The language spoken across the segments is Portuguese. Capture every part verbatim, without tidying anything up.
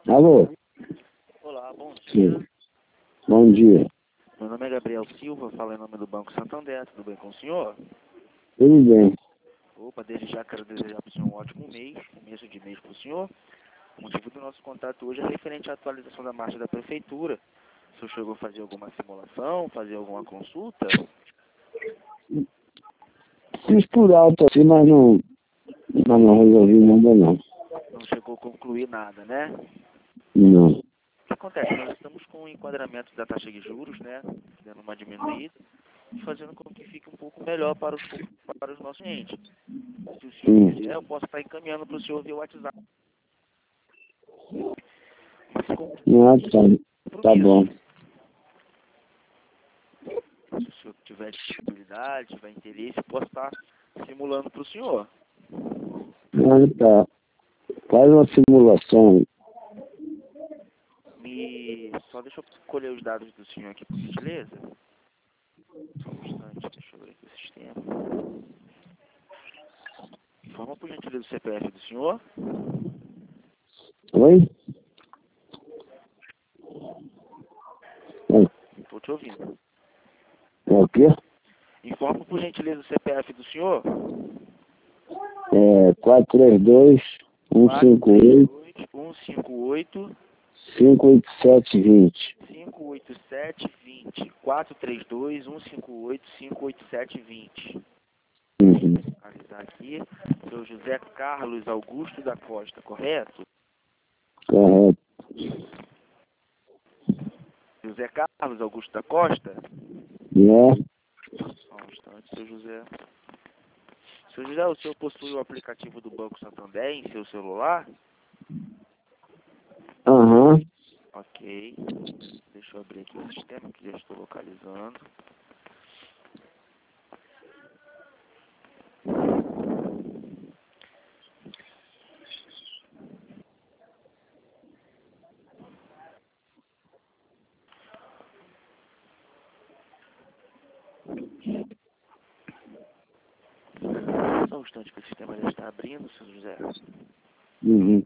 Alô? Olá, bom dia. Sim. Bom dia. Meu nome é Gabriel Silva, falo em nome do Banco Santander. Tudo bem com o senhor? Tudo bem. Opa, desde já quero desejar para o senhor um ótimo mês, começo de mês para o senhor. O motivo do nosso contato hoje é referente à atualização da marcha da Prefeitura. O senhor chegou a fazer alguma simulação, fazer alguma consulta? Fiz por alto assim, mas não, mas não resolvi nada não. Não chegou a concluir nada, né? Não. O que acontece? Nós estamos com o enquadramento da taxa de juros, né? Dando uma diminuída e fazendo com que fique um pouco melhor para os, para os nossos clientes. Se o senhor Sim. quiser, eu posso estar encaminhando para o senhor via WhatsApp. Mas com Não, tá, tá bom. Se o senhor tiver disponibilidade, tiver interesse, eu posso estar simulando para o senhor. Não, tá. Faz uma simulação. Me... Só deixa eu colher os dados do senhor aqui, por gentileza. Só um instante, deixa eu ver aqui o sistema. Informa, por gentileza, o C P F do senhor. Oi? É, Estou te ouvindo. é o quê? Informa, por gentileza, o C P F do senhor. É quatro três dois, um cinco oito, um cinco oito, cinco oito sete vinte. cinco oito sete vinte. quatro três dois, um cinco oito, cinco oito sete vinte. Uhum. Analisar aqui. Seu José Carlos Augusto da Costa, correto? Correto. José Carlos Augusto da Costa? É? Só um instante, seu José. Seu José, o senhor possui o aplicativo do Banco Santander em seu celular? Aham. Ok. Deixa eu abrir aqui o sistema que já estou localizando. Só um instante que o sistema já está abrindo, seu José. Uhum.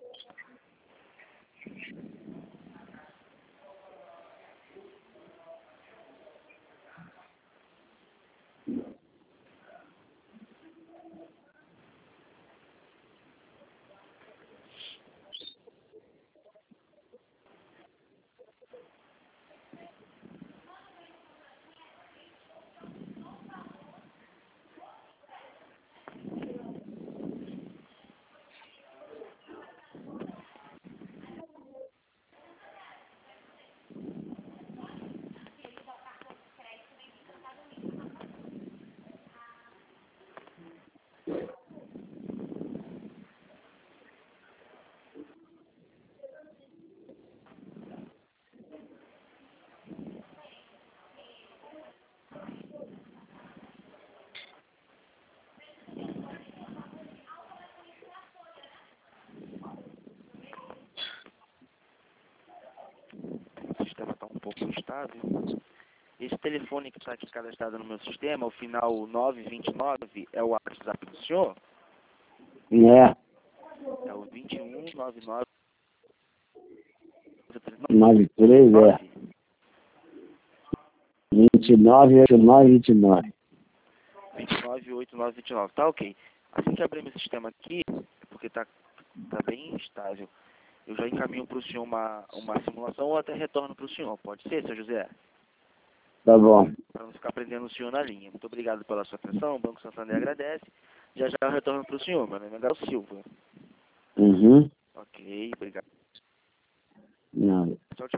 O sistema está um pouco instável. Esse telefone que está aqui cadastrado no meu sistema, o final nove dois nove, é o WhatsApp do senhor? É. É o dois um nove nove nove três, é. vinte e nove, oitenta e nove, vinte e nove. vinte e nove, oitenta e nove, vinte e nove. Tá ok. Assim que abrir meu sistema aqui, porque tá, tá bem instável, eu já encaminho para o senhor uma, uma simulação ou até retorno para o senhor. Pode ser, seu José? Tá bom. Para não ficar prendendo o senhor na linha. Muito obrigado pela sua atenção. O Banco Santander agradece. Já já eu retorno para o senhor. Meu nome é Gabriel Silva. Uhum. Ok, obrigado. Nada. Tchau, tchau.